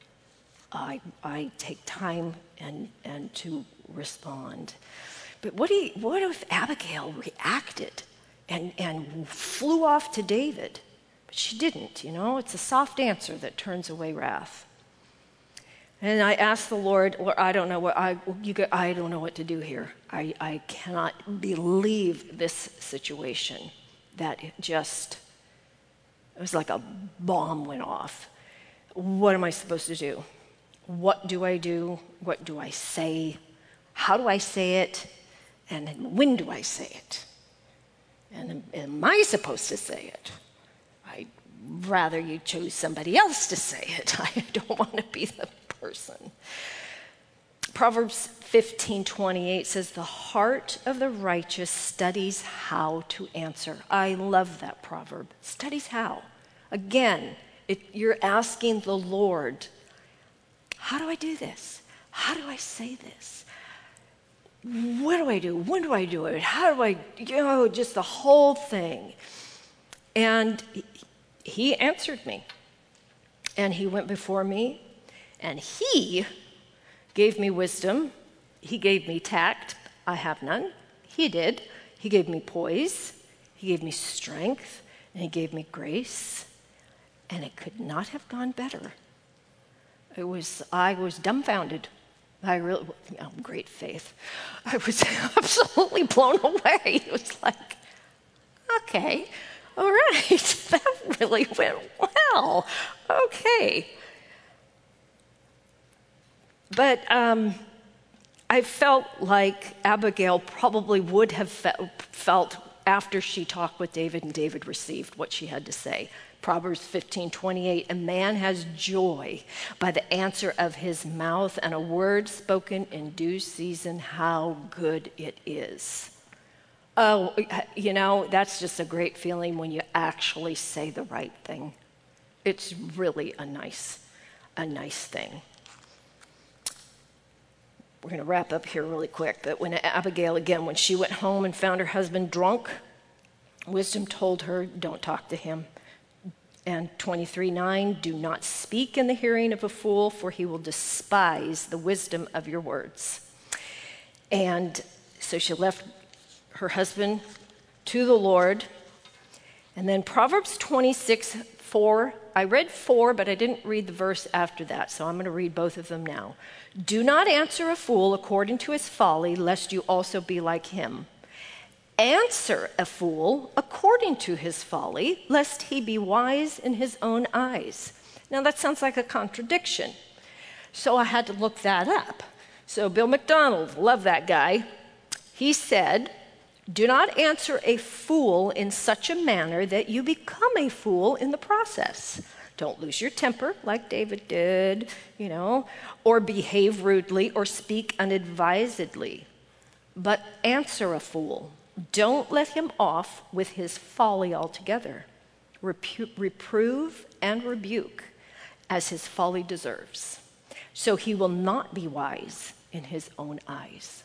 S1: I, I take time and, and to respond. But what, do you, what if Abigail reacted and, and flew off to David? But she didn't, you know. It's a soft answer that turns away wrath. And I asked the Lord, Lord, I don't know what I you get, I don't know what to do here. I, I cannot believe this situation. That it just, it was like a bomb went off. What am I supposed to do? What do I do? What do I say? How do I say it? And when do I say it? And am I supposed to say it? I'd rather you choose somebody else to say it. I don't want to be the person. Proverbs fifteen twenty-eight says, the heart of the righteous studies how to answer. I love that proverb. Studies how. Again, it, you're asking the Lord, how do I do this? How do I say this? What do I do? When do I do it? How do I, you know, just the whole thing. And he answered me. And he went before me. And he gave me wisdom. He gave me tact. I have none. He did. He gave me poise. He gave me strength. And he gave me grace. And it could not have gone better. It was, I was dumbfounded. I really, oh, great faith. I was absolutely blown away. It was like, okay, all right, that really went well. Okay. But um, I felt like Abigail probably would have fe- felt after she talked with David and David received what she had to say. Proverbs fifteen twenty-eight, a man has joy by the answer of his mouth, and a word spoken in due season, how good it is. Oh, you know, that's just a great feeling when you actually say the right thing. It's really a nice, a nice thing. We're going to wrap up here really quick, but when Abigail, again, when she went home and found her husband drunk, wisdom told her, don't talk to him. And twenty-three nine, do not speak in the hearing of a fool, for he will despise the wisdom of your words. And so she left her husband to the Lord. And then Proverbs twenty-six four, I read four, but I didn't read the verse after that, so I'm going to read both of them now. Do not answer a fool according to his folly, lest you also be like him. Answer a fool according to his folly, lest he be wise in his own eyes. Now that sounds like a contradiction. So I had to look that up. So Bill McDonald, love that guy. He said, do not answer a fool in such a manner that you become a fool in the process. Don't lose your temper like David did, you know, or behave rudely or speak unadvisedly. But answer a fool. Don't let him off with his folly altogether. Repu- reprove and rebuke as his folly deserves, so he will not be wise in his own eyes.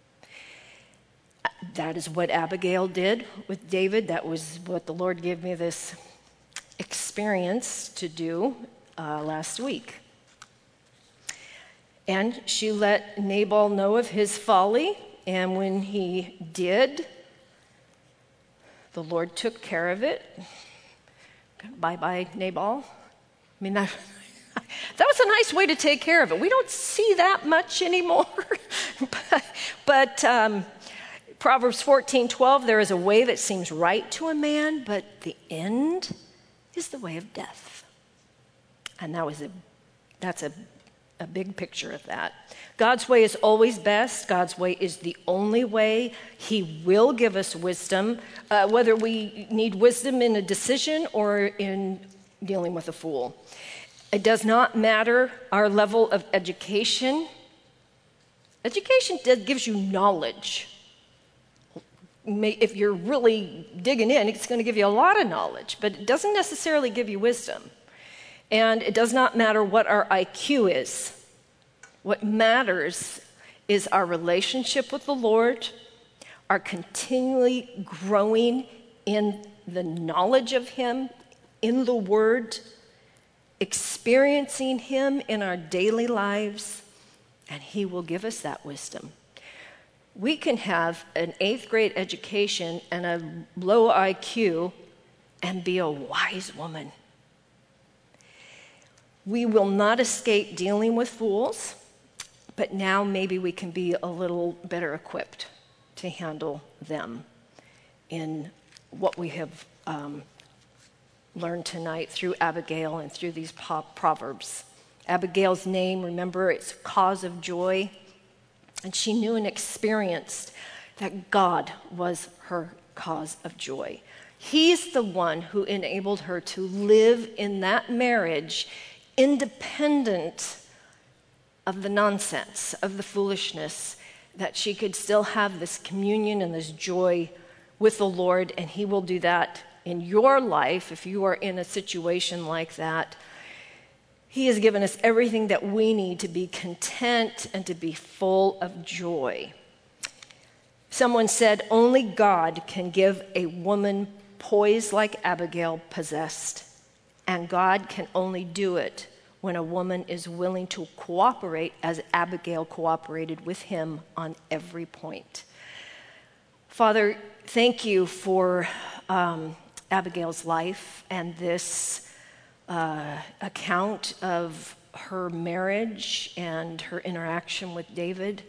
S1: That is what Abigail did with David. That was what the Lord gave me this experience to do uh, last week. And she let Nabal know of his folly, and when he did, the Lord took care of it. Bye-bye, Nabal. I mean, that, that was a nice way to take care of it. We don't see that much anymore. but but um, Proverbs fourteen twelve, there is a way that seems right to a man, but the end is the way of death. And that was a, that's a, a big picture of that. God's way is always best. God's way is the only way. He will give us wisdom, uh, whether we need wisdom in a decision or in dealing with a fool. It does not matter our level of education. Education gives you knowledge. If you're really digging in, it's going to give you a lot of knowledge, but it doesn't necessarily give you wisdom. And it does not matter what our I Q is. What matters is our relationship with the Lord, our continually growing in the knowledge of him, in the Word, experiencing him in our daily lives, and he will give us that wisdom. We can have an eighth grade education and a low I Q and be a wise woman. We will not escape dealing with fools, but now maybe we can be a little better equipped to handle them in what we have um, learned tonight through Abigail and through these proverbs. Abigail's name, remember, it's cause of joy. And she knew and experienced that God was her cause of joy. He's the one who enabled her to live in that marriage independent of the nonsense, of the foolishness, that she could still have this communion and this joy with the Lord, and He will do that in your life if you are in a situation like that. He has given us everything that we need to be content and to be full of joy. Someone said, only God can give a woman poise like Abigail possessed, and God can only do it when a woman is willing to cooperate as Abigail cooperated with him on every point. Father, thank you for um, Abigail's life and this uh, account of her marriage and her interaction with David.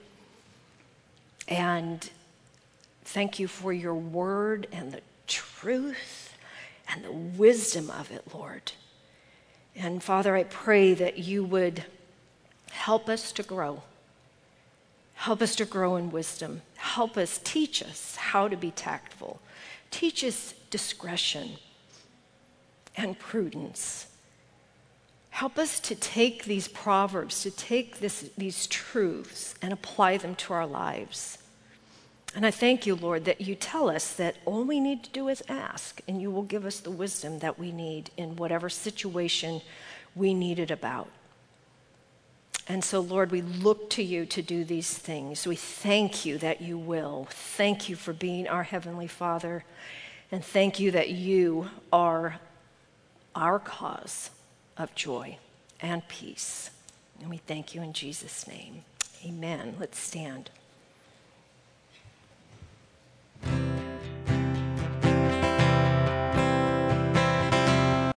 S1: And thank you for your word and the truth and the wisdom of it, Lord. And Father, I pray that you would help us to grow. Help us to grow in wisdom. Help us, teach us how to be tactful. Teach us discretion and prudence. Help us to take these proverbs, to take this, these truths and apply them to our lives. And I thank you, Lord, that you tell us that all we need to do is ask, and you will give us the wisdom that we need in whatever situation we need it about. And so, Lord, we look to you to do these things. We thank you that you will. Thank you for being our Heavenly Father, and thank you that you are our cause of joy and peace. And we thank you in Jesus' name. Amen. Let's stand.